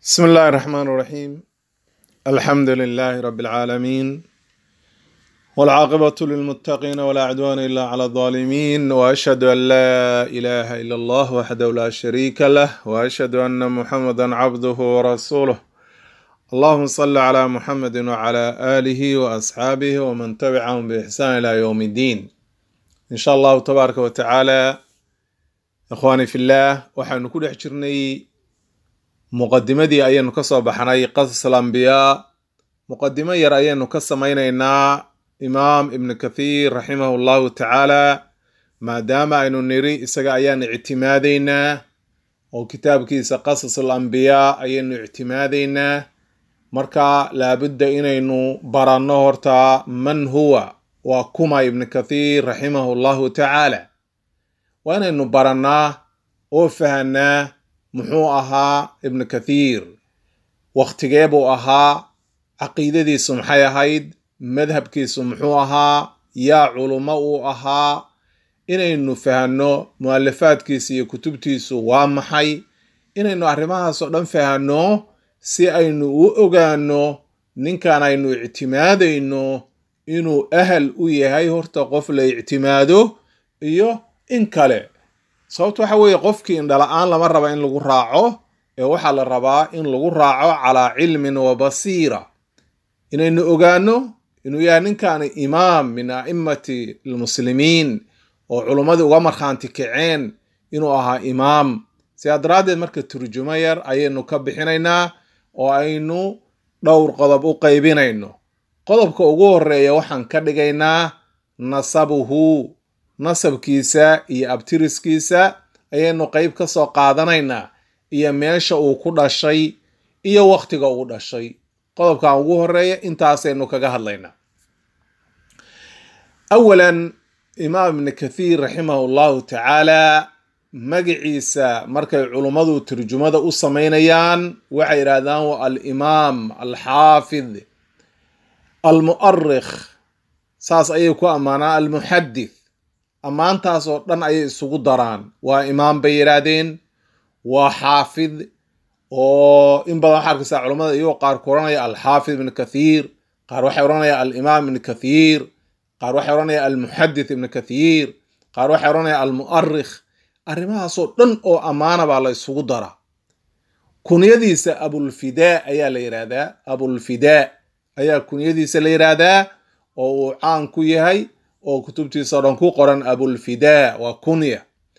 بسم الله الرحمن الرحيم. الحمد لله رب العالمين، والعاقبة للمتقين ولا عدوان إلا على الظالمين، وأشهد أن لا إله إلا الله وحده لا شريك له، وأشهد أن محمدا عبده ورسوله. اللهم صل على محمد وعلى آله وأصحابه ومن تبعهم بإحسان إلى يوم الدين إن شاء الله تبارك وتعالى. إخواني في الله، وحن كل حجرني muqadimadii ayaynu ka soo baxnay qasas al-anbiyaa. muqadimo yar ayaynu ka samaynaynaa imaam ibn kathiir raximahullahu tacaala, maadaama aynu niri isaga ayaanu ictimaadaynaa oo kitaabkiisa qasas al-anbiyaa ayaynu ictimaadaynaa. marka laabudda inaynu baranno horta man huwa waa kuma ibn kathiir raximahullahu tacaala. waa inaynu barannaa oo fahanaa muxuu ahaa ibn kathiir, waqtigee buu ahaa, caqiidadiisu maxay ahayd, madhabkiisu muxuu ahaa, yaa culummo uu ahaa. inaynu fahanno mu'alafaadkiisa iyo kutubtiisu waa maxay, inaynu arrimahaasoo dhan fahanno si aynu u ogaano ninkan aynu ictimaadayno inuu ahal u yahay horta qof la ictimaado iyo in kale. sababto waxa weeye qofkii indhala-aan lama raba in lagu raaco, ee waxaa la rabaa in lagu raaco calaa cilmin wa basiira. inaynu ogaano inuu yahay ninkaani imaam min a'immati almuslimiin oo culummadii uga markhaanti kaceen inuu ahaa imaam. sidaa daraaddeed marka turjumo yar ayaynu ka bixinaynaa oo aynu dhowr qodob u qaybinayno. qodobka ugu horeeya waxaan ka dhigaynaa nasabuhu, nasabkiisa iyo abtiriskiisa ayaynu qayb ka soo qaadanaynaa, iyo meesha uu ku dhashay iyo waqtiga uu dhashay. qodobkan ugu horeeya intaasaynu kaga hadlaynaa. awalan, imaam ibn kathiir raximahullahu tacaala magaciisa markay culummadu turjumada u samaynayaan waxay yidhaahdaan waa alimaam alxaafid almu'arikh, saas ayay ku ammaanaan almuxadith. ammaantaas oo dhan ayay isugu daraan. waa imaam bay yidhaahdeen, waa xaafid, oo in badan waxaa arkaysaa culammada iyagoo qaar ku oranaya alxaafid ibn kathiir, qaar waxay oranaya alimaam ibn kathiir, qaar waxay oranaya almuxadith ibn kathiir, qaar waxay oranaya almu'arikh. arrimahaasoo dhan oo ammaana baa la isugu daraa. kunyadiisa abulfidaa ayaa la yidhaahdaa, abulfidaa ayaa kunyadiisa la yidhaahdaa oo uu caan ku yahay oo kutubtiisa o dhan ku qoran abulfidaa, waa kunya.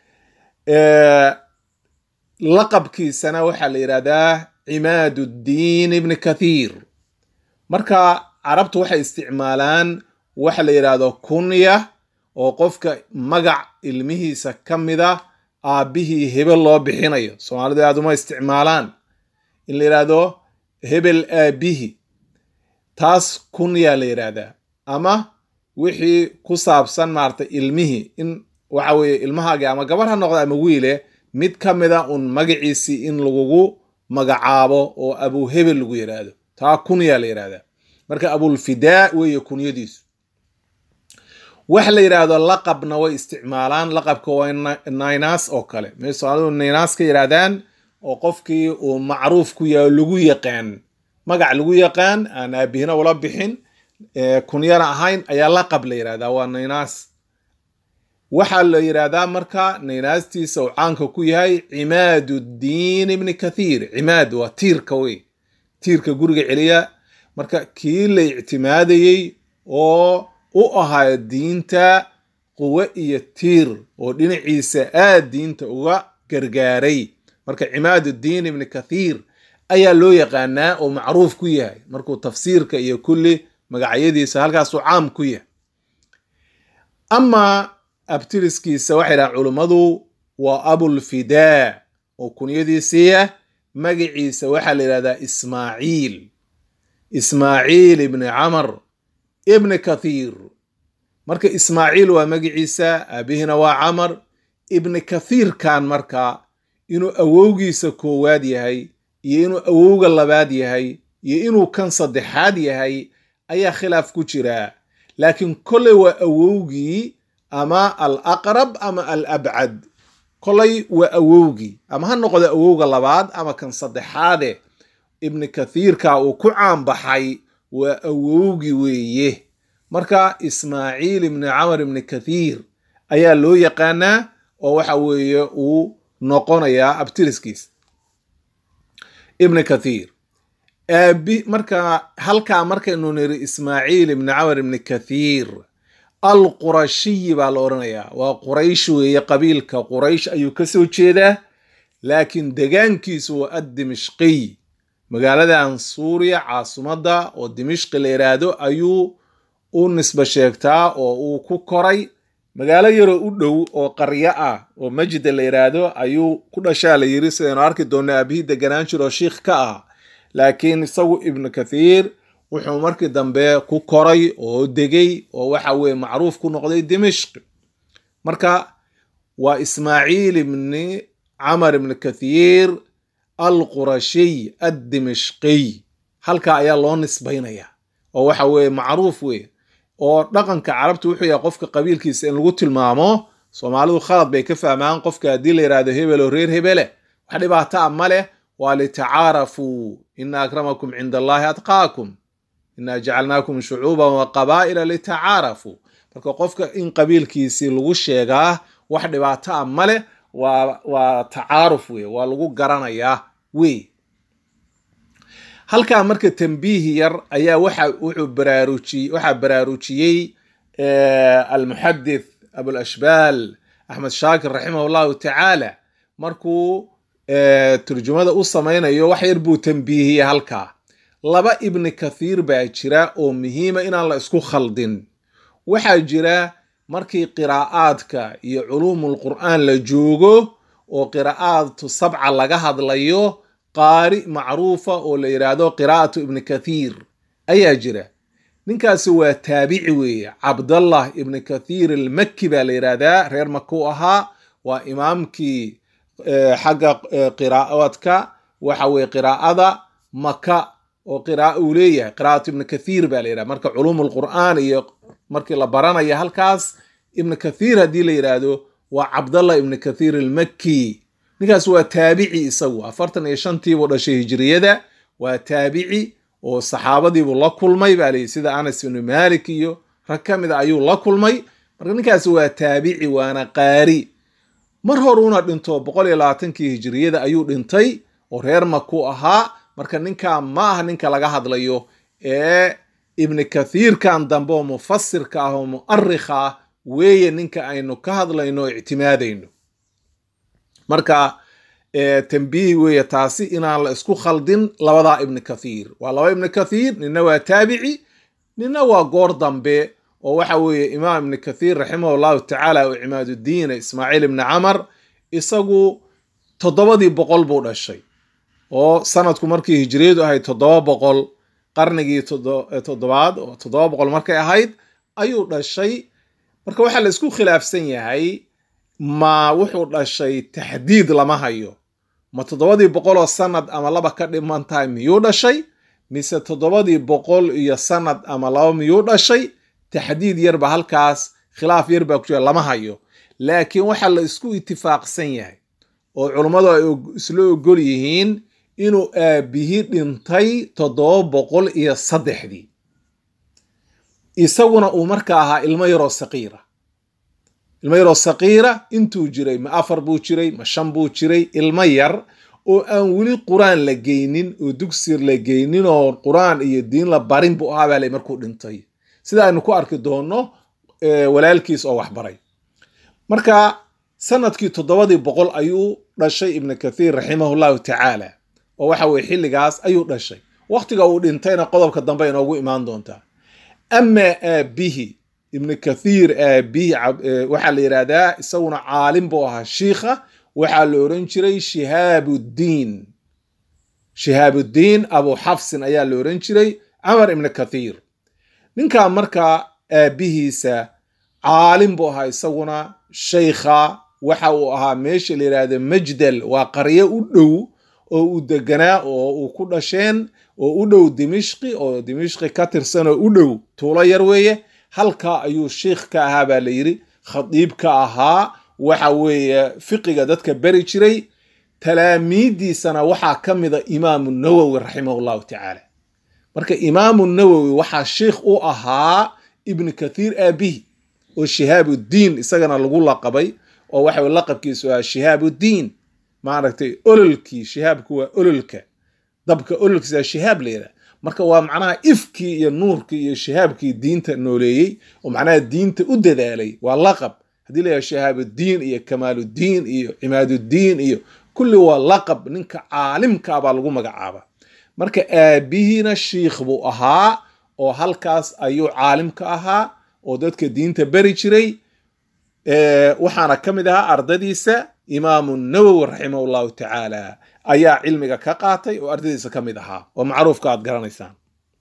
laqabkiisana waxaa la yidhahdaa cimaaduddiin ibn kathiir. marka carabtu waxay isticmaalaan waxa la yidhaahdo kunya oo qofka magac ilmihiisa ka mida aabbihii hebel loo bixinayo. soomaalidu aad uma isticmaalaan in la yidhaahdo hebel aabihi, taas kunya la yidhaahdaa. ama wixii ku saabsan maarata ilmihii, in waxa weeye ilmahaagi ama gabar ha noqda ama wiile, mid ka mida un magaciisii in lagugu magacaabo oo abuhebel lagu yidhaahdo, taa kunya la yidhahdaa. marka abulfidaa weeye kunyadiisu. waxa la yidhaahdo laqabna way isticmaalaan. laqabka waa naynaas oo kale, may soomaalidu naynaas ka yidhaahdaan, oo qofkii uu macruuf ku yahay lagu yaqaan, magac lagu yaqaan aan aabihina ula bixin, kunyana ahayn, ayaa laqab la yidhahdaa, waa naynaas. waxaa la yidhaahdaa marka naynaastiisa uu caanka ku yahay cimaaduddiin ibn kathiir. cimaad waa tiirka wey, tiirka guriga celiya. marka kii la ictimaadayey oo u ahaa diinta quwo iyo tiir, oo dhinaciisa aad diinta uga gargaaray. marka cimaaduddiin ibn kathiir ayaa loo yaqaanaa oo macruuf ku yahay. markuu tafsiirka iyo kulli magacyadiisa halkaasuu caam ku yahay. ama abtiriskiisa waxay dhahaan culummadu waa abulfidaa oo kunyadiisiiya. magaciisa waxaa la yidhahdaa ismaaciil ibn camar ibn kathiir. marka ismaaciil waa magaciisa, aabihina waa camar. ibn kathiirkan marka inuu awowgiisa koowaad yahay iyo inuu awowga labaad yahay iyo inuu kan saddexaad yahay ayaa khilaaf ku jira. laakiin kolley waa awowgii ama al aqrab ama al abcad. kolay waa awowgii, ama ha noqdo awowga labaad ama kan saddexaade, ibni kathiirka uu ku caanbaxay waa awowgi weeye. marka ismaaciil ibni camar ibni kathiir ayaa loo yaqaanaa oo waxa weeye uu noqonayaa abtiriskiis ibni kathiir. marka halkaa markaynu niri ismaaciil ibni camar ibni kathiir alqurashiyi baa la odhanayaa, waa quraysh weeye, qabiilka quraysh ayuu ka soo jeedaa, laakiin degaankiisu waa addimishqiy, magaaladan suuriya caasimadda oo dimishqi la yidhaahdo ayuu u nisba sheegtaa oo uu ku koray. magaalo yaroo u dhow oo qaryo ah oo majda la yidhaahdo ayuu ku dhashaa la yiri, sidaynu arki doona aabihii deganaan jiro shiikh ka ah, laakiin isagu ibnu kathiir wuxuu markii dambe ku koray oo degay oo waxa weye macruuf ku noqday dimishq. marka waa ismaaciil ibni camar ibni kathiir alqurashiy addimishqiy, halka ayaa loo nisbaynaya oo waxa weye macruuf weye. oo dhaqanka carabta wuxuu yahay qofka qabiilkiisa in lagu tilmaamo. soomaalidu khalad bay ka fahmaan qofka haddii la yidhahdo hebel oo reer hebele wax dhibaato ah ma leh, waa litacaarafuu ina akramakum cinda allahi atqaakum inaa jacalnaakum shucuuban wa qabaa'ila litacaarafuu. marka qofka in qabiilkiisii lagu sheegaa wax dhibaato ah ma leh, waa tacaaruf wey, waa lagu garanayaa wey. halkaa marka tambiih yar ayaa waxaa baraarujiyey almuxadith abulashbaal axmed shaakir raximah llahu tacaala markuu turjumada u samaynayo wax yar buu tambiihiyey. halkaa laba ibni kathiir baa jira oo muhiima inaan la isku khaldin. waxaa jira markii qiraa'aadka iyo culuumul qur'aan la joogo oo qiraa'aatu sabca laga hadlayo, qaari macruufa oo la yidhaahdo qiraa'atu ibni kathiir ayaa jira. ninkaasi waa taabici weeye, cabdallah ibni kathiir almakki baa la yidhaahdaa, reer maka u ahaa, waa imaamkii xagga qiraa'aadka waxa weye qiraa'ada maka oo qiraa'o uu leeyahay, qiraa'atu ibni kathiir baa la yidhahda. marka culuumul qur'aan iyo markii la baranaya halkaas ibni kathiir haddii la yidhaahdo waa cabdallah ibni kathiir almakki. ninkaas waa taabici, isagu 45tiibuu dhashay hijriyada, waa taabici oo saxaabadiibuu la kulmay baa layidhi, sida anas ibnu malik iyo rag ka mid a ayuu la kulmay. marka ninkaasi waa taabici waana qaari. mar horuuna dhinto 120kii hijriyada ayuu dhintay oo reer maku ahaa. marka ninkaa ma aha ninka laga hadlayo ee ibni kathiirkan dambe oo mufasirka ah oo mu'arikha ah weeye ninka aynu ka hadlayno o ictimaadayno. marka tambiih weeye taasi inaan la isku khaldin labadaa ibni kathiir. waa laba ibni kathiir, nina waa taabici, nina waa goor dambe oo waxa weeye imaam ibni kathiir raximah llahu tacaala oo cimaadudiin ismaaciil ibni camar isagu 700 buu dhashay oo sanadku markii hijriyadu ahayd 700 qarnigii 7aad oo 700 markay ahayd ayuu dhashay. marka waxaa la isku khilaafsan yahay ma wuxuu dhashay taxdiid lama hayo, ma 700 oo sanad ama laba ka dhiman tahay miyuu dhashay, mise 700 iyo sanad ama laba miyuu dhashay. taxdiid yarba halkaas khilaaf yarba ku jira, lama hayo. laakiin waxaa la isku itifaaqsan yahay oo culummadu ay isla ogol yihiin inuu aabihii dhintay 703 isaguna uu marka ahaa ilmo yaroo saqiira. intuu jiray ma 4 buu jiray ma 5 buu jiray, ilmo yar oo aan weli quraan la geynin oo dugsi la geynin oo quraan iyo diin la barin buu ahaa baa markuu dhintay, sida aynu ku arki doono walaalkiis oo waxbaray. marka sanadkii 700 ayuu dhashay ibni kathiir raximah llahu tacaala oo waxa weye xilligaas ayuu dhashay. waqtiga uu dhintayna qodobka dambe inoogu imaan doontaa. ama aabihi ibni kathiir aabihi waxaa la yidhaahdaa isaguna caalim buu ahaa, shiikha, waxaa la oran jiray shihaabudiin abu xafsin ayaa la oran jiray camar ibni kathiir. ninkaa markaa aabihiisa caalim buu ahaa, isaguna sheykha waxa uu ahaa meesha la yidhaahdo majdal, waa qaryo u dhow oo uu deganaa oo uu ku dhasheen oo u dhow dimishqi, oo dimishqi ka tirsan oo u dhow tuulo yar weeye. halkaa ayuu sheikh ka ahaa baa la yidhi, khadiib ka ahaa, waxa weeye fiqiga dadka beri jiray. talaamiidiisana waxaa ka mida imaamu nawowi raximahullahu tacaala. marka imaamu nawowi waxaa sheikh u ahaa ibn kathiir aabihi oo shihaabudiin isagana lagu laqabay oo waxa laqabkiisu ah shihaabudiin maaragtay ololkii shihaabku waa ololka dabka ololkiisa shihaab leeda marka waa macnaha ifkii iyo nuurkii iyo shihaabkii diinta nooleeyey oo macnaha diinta u dadaalay waa laqab hadii la shihaabudiin iyo kamaaludiin iyo imaadudiin iyo kulli waa laqab ninka caalimka baa lagu magacaaba marka aabihiina sheikh buu ahaa oo halkaas ayuu caalimka ahaa oo dadka diinta bari jiray waxaana ka mid ahaa ardadiisa imaamu nawowi raximahullahu tacaala ayaa cilmiga ka qaatay oo ardadiisa ka mid ahaa oo macruufka aad garanaysaan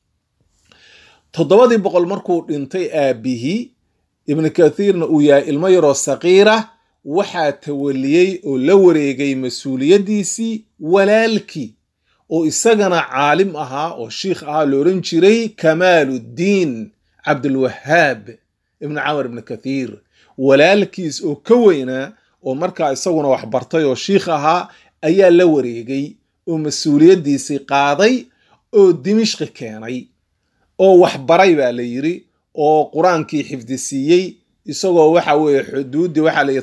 700 markuu dhintay aabihii ibn kathiirna uu yahay ilmo yaroo saqiira waxaa tawaliyey oo la wareegay mas-uuliyadiisii walaalkii oo isagana caalim ahaa oo sheikh ahaa la oran jiray kamaaludiin cabdulwahaab ibn camar ibn kathiir walaalkiis oo ka weynaa oo markaa isaguna wax bartay oo sheikh ahaa ayaa la wareegay oo mas-uuliyadiisii qaaday oo dimishqi keenay oo wax baray baa la yiri oo quraankii xifdisiiyey isagoo waxa weeye xuduudi waxa la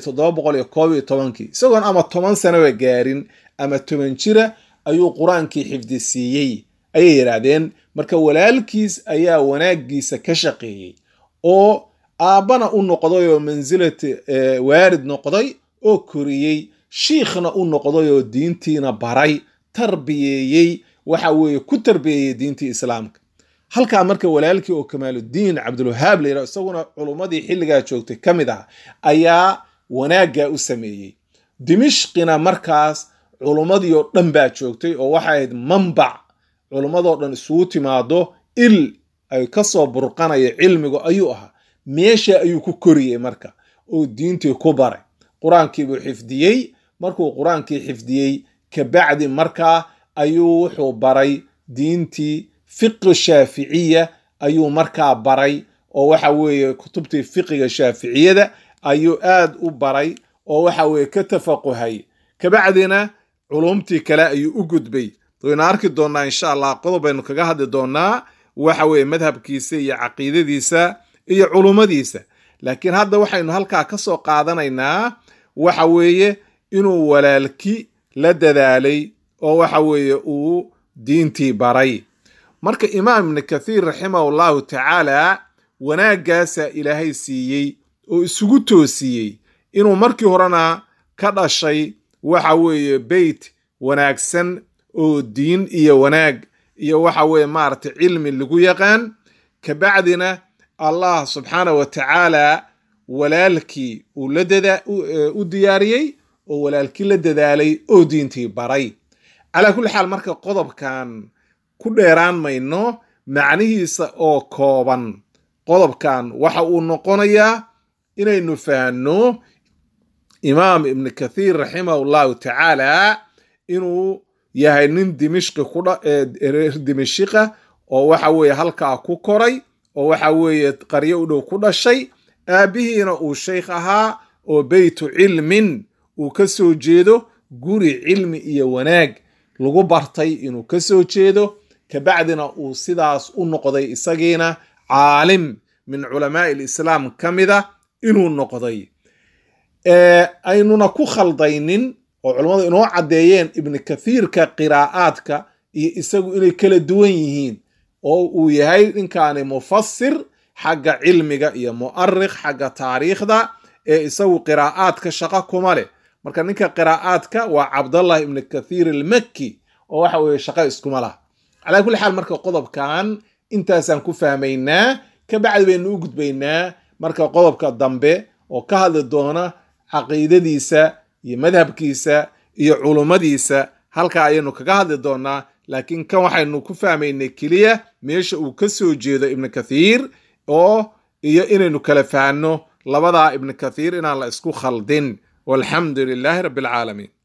711 isagoon ama 10 sano gaarin ama 10 jira ayuu quraankii xifdisiiyey ayay yiraahdeen marka walaalkiis ayaa wanaagiisa ka shaqeeyay oo aabana u noqday oo manzilad waarid noqday oo koriyay shiikhna u noqday oo diintiina baray tarbiyeeyay waxa weeye ku tarbiyeeyay diintii islaamka halka marka walaalkii oo kamaaludiin cabdulwahaab leeyahay isaguna culumadii xilliga joogtay kamid ah ayaa wanaaga u sameeyay dimishqina markaas culumadii oo dhan baa joogtay oo waxa ahayd manbac culumadoo dhan isugu timaado il ay ka soo burqanaya cilmigu ayuu ahaa meesha ayuu ku koriyay marka oo diintii ku baray quraankii buu xifdiyay markuu quraankii xifdiyay ka bacdi marka ayuu wuxuu baray diintii fiqh shaafiiciya ayuu marka baray oo waxa weeye kutubtii fiqiga shaafiiciyada ayuu aad u baray oo waxa weeye ka tafaquhay ka bacdina culumtii kale ayuu u gudbay doona arki doonaa insha Allah qodob aynu kaga hadli doonaa waxa weeye madhabkiisa iyo aqeedadiisa iyo culumadiisa laakiin hadda waxaynu halka ka soo qaadanaynaa waxa weeye inuu walaalki la dadaalay oo waxa weeye uu diintii baray marka imaam ibn kathiir rahimahullahu ta'ala wanaagaasa ilaahay siiyay oo isugu toosiyay inuu markii horena ka dhashay waxa weeye bayt wanaagsan oo diin iyo wanaag iyo waxa weeye maartay cilmi lagu yaqaan ka bacdina Allah subhanahu wa ta'ala walaalkii uu la u diyaariyay oo walaalkii la dadaalay oo diintii baray ala kulli xaal marka qodobkan ku dheeraan mayno macnihiisa oo kooban qodobkan waxa uu noqonayaa inaynu fahanno imaam ibn kathiir rahimahullahu ta'ala inuu yahay nin dimishqi dimishqa oo waxa weeye halka ku koray oo waxa weeye qaryo u dhow ku dhashay aabihiina uu sheekh ahaa oo baytu cilmin uu ka soo jeedo guri cilmi iyo wanaag lagu bartay inuu ka soo jeedo ka bacdina uu sidaas u noqday isagiina caalim min culamaa islaam kamida inuu noqday aynuna ku khaldaynin oo culimadu inoo cadeeyeen ibn kathiirka qiraa'aadka iyo isagu inay kala duwan yihiin oo uu yahay ninkaani mufassir xagga cilmiga iyo mu'arrikh xagga taariikhda isagu qiraa'aadka shaqo kuma leh marka ninka qiraa'aadka waa Abdullah ibn Kathir al-Makki oo waxa uu shaqo iskuma laha ala kulli xaal marka qodobkan intaasaan ku fahmaynaa ka bacdi baynu u gudbaynaa marka qodobka dambe oo ka hadli doona aqeedadiisa iyo madhabkiisa iyo culumadiisa halka ayaynu kaga hadli doonaa laakiin kan waxaynu ku fahmaynay kaliya meesha uu ka soo jeedo ibn Kathir oo iyo inaynu kala fahanno labada ibn Kathir inaan la isku khaldin walhamdulillahi rabbil alamin